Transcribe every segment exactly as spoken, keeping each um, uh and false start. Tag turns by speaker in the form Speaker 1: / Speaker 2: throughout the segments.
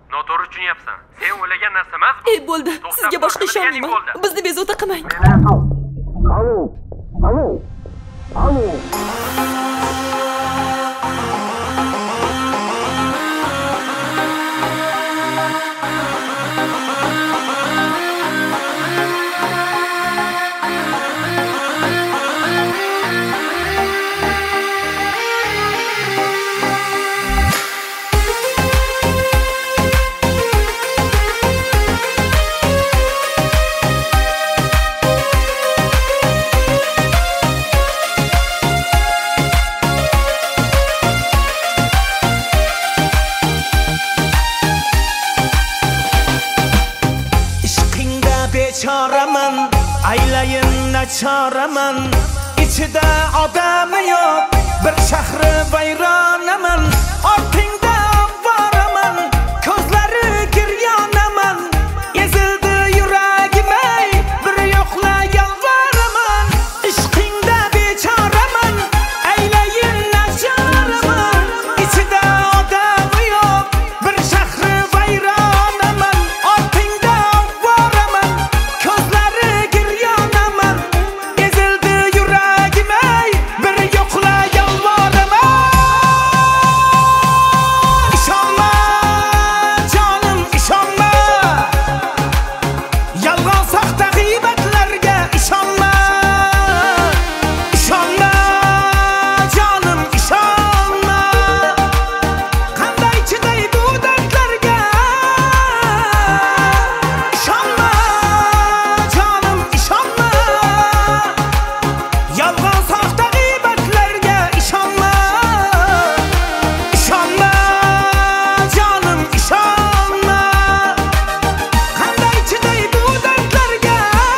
Speaker 1: Noto'g'ri tushunyapsan. Sen o'ylagan narsa emas bu.
Speaker 2: Ey bo'ldi, sizga boshqa ishonmayman. Bizni bezovta qilmang.
Speaker 3: Alo. Alo. Alo.
Speaker 4: Çaraman, aylayın çaraman, içide adamı yok, bir şehri bayranaman, ortingda varaman, közleri giryanaman, ezildi yüreğime, bir yokla yalvaraman, işkinde beçaraman, aylayın çaraman, içide adamı yok, bir şehri bayranaman, ortingda varaman. Közleri giryanaman, ezildi yüreğime, bir yokla yalvaraman. İşanma canım, işanma, yalgan sahte gıybetlerge işanma. İşanma canım, işanma, kanday çiday bu dertlerge işanma. Canım işanma, yalgan sahte gıybetlerge işanma. İşanma canım, işanma, kanday çiday bu dertlerge.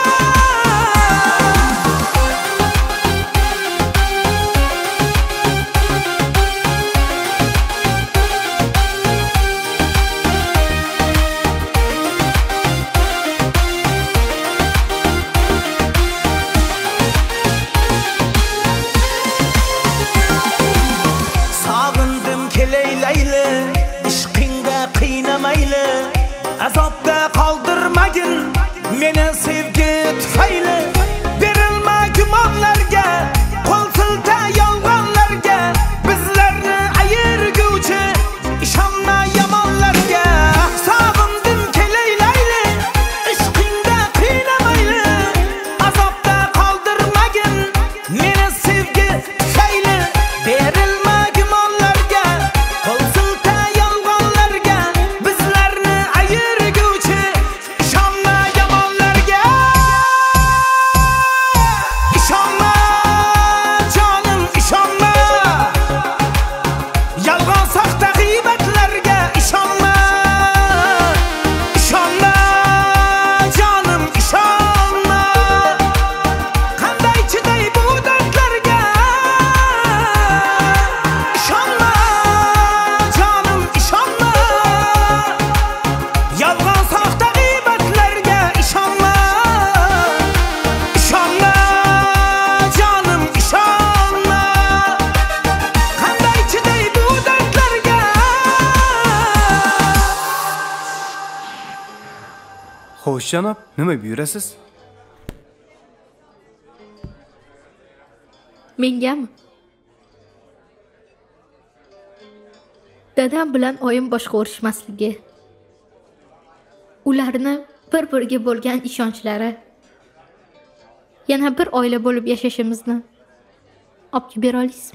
Speaker 4: Sağındım keleyleyle, işkinde kıynamayla, azapta kaldırmayın meni sevgi tüfeyle. Verilme gümanlarga, kol silta yolg'onlarga, bizlarni ayirguvchi ishonma yomonlarga. Sog'indim keleylayli, ishqingda qiynamayli, azobda qoldirmagin meni sevgi tufayli. Berilma gumonlarga, qo'l silta yolg'onlarga, bizlarni ayirguvchi ishonma yomonlarga. İşanma canım, işanma, yalgan sahte gıybetlerge işanma. İşanma canım, işanma, kanday çiday bu dertlerge işanma. Canım işanma, yalgan sahte gıybetlerge işanma. İşanma canım, işanma, kanday çiday bu dertlerge.
Speaker 5: Xo'sh janob, nima buyurasiz?
Speaker 2: Mengami? Dadam bilan oyim boshqa urushmasligi, ularni bir-biriga bo'lgan ishonchlari, yana bir oila bo'lib yashashimizni olib kelib bera olasizmi?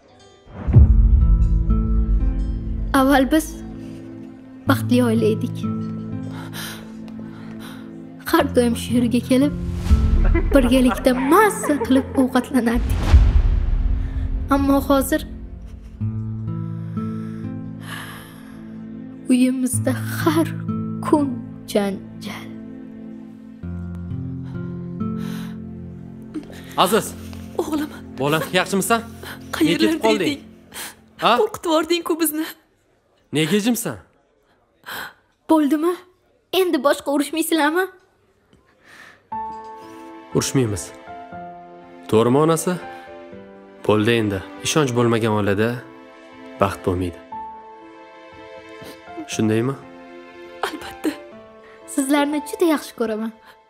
Speaker 2: Avval biz baxtli oila edik. Har doim shu yerga kelib, birgalikda mazza qilib ovqatlanardik. Ammo hozir uyimizda har kun janjal.
Speaker 1: Aziz,
Speaker 2: O'g'lim,
Speaker 1: bolam, yaxshimisan?
Speaker 2: qayerlarda
Speaker 1: qolding?
Speaker 2: eding?
Speaker 1: Ha?
Speaker 2: Qo'rqitib yubording-ku bizni.
Speaker 1: Nega jimsan?
Speaker 2: Bo'ldimi? Endi boshqa urushmaysizlarmi?
Speaker 1: Urushmaymiz. To'g'rimi onasi? Bo'ldi endi. Ishonch bo'lmagan oilada baxt bo'lmaydi. Shundaymi?
Speaker 6: albatta.
Speaker 2: Sizlarni juda yaxshi ko'raman.